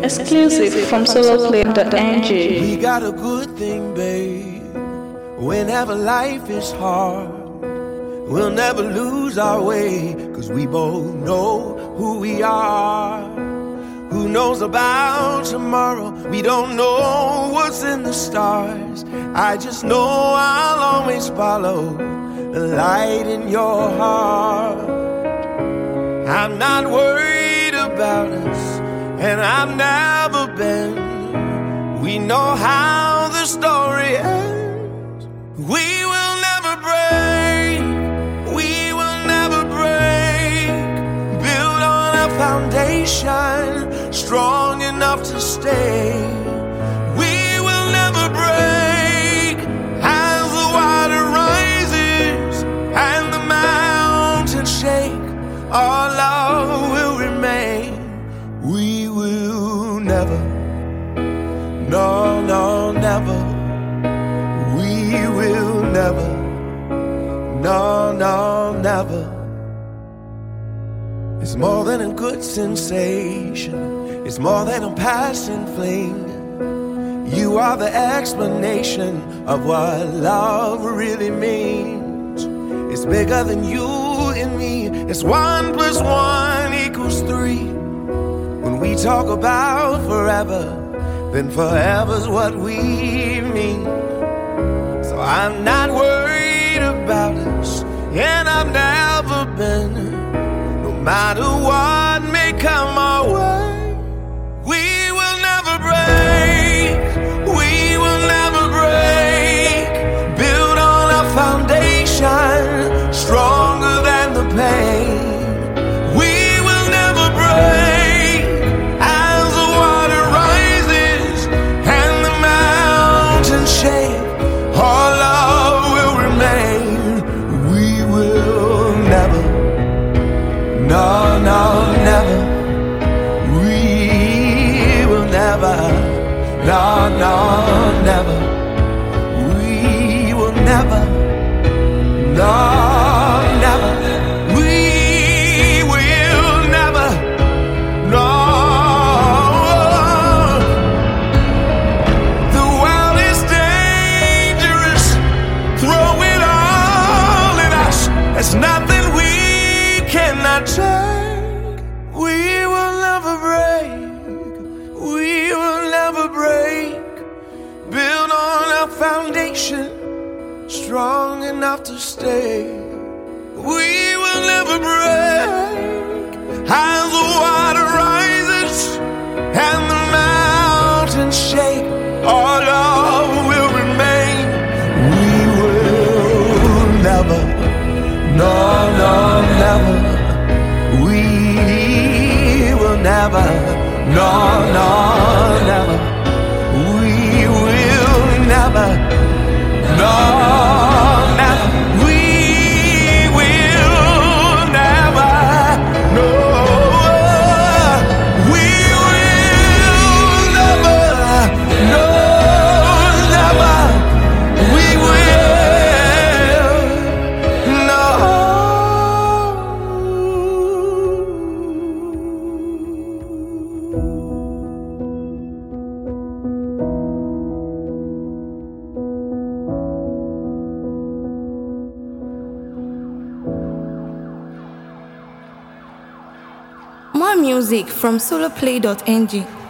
Exclusive from soloplay.ng. We got a good thing, babe. Whenever life is hard, we'll never lose our way, 'cause we both know who we are. Who knows about tomorrow? We don't know what's in the stars. I just know I'll always follow the light in your heart. I'm not worried about us, and I've never been. We know how the story ends. We will never break. We will never break. Build on a foundation strong enough to stay. We will never break. As the water rises and the mountains shake, our love will remain. We will never, no, no, never. We will never, no, no, never. It's more than a good sensation. It's more than a passing fling. You are the explanation of what love really means. It's bigger than you and me. It's 1 + 1 = 3. When we talk about forever, then forever's what we mean. So I'm not worried about us, and I've never been. No matter what may come our way, we will never break. We will never break. Build on a foundation stronger than the pain. We will never break. As the water rises and the mountains shake, our love will remain. We will never, no, no, never. Never, no, no, never. We will never, no, never. We will never, no. The world is dangerous. Throw it all at us. There's nothing we cannot take. We will never break. We will never break. Build on a foundation strong enough to stay. We will never break. As the water rises and the mountains shake, our love will remain. We will never, no, no, never. We will never, no, no, never. We will never, no, never. We will never, no. We will never, no, never. We will, no. More music from soloplay.ng.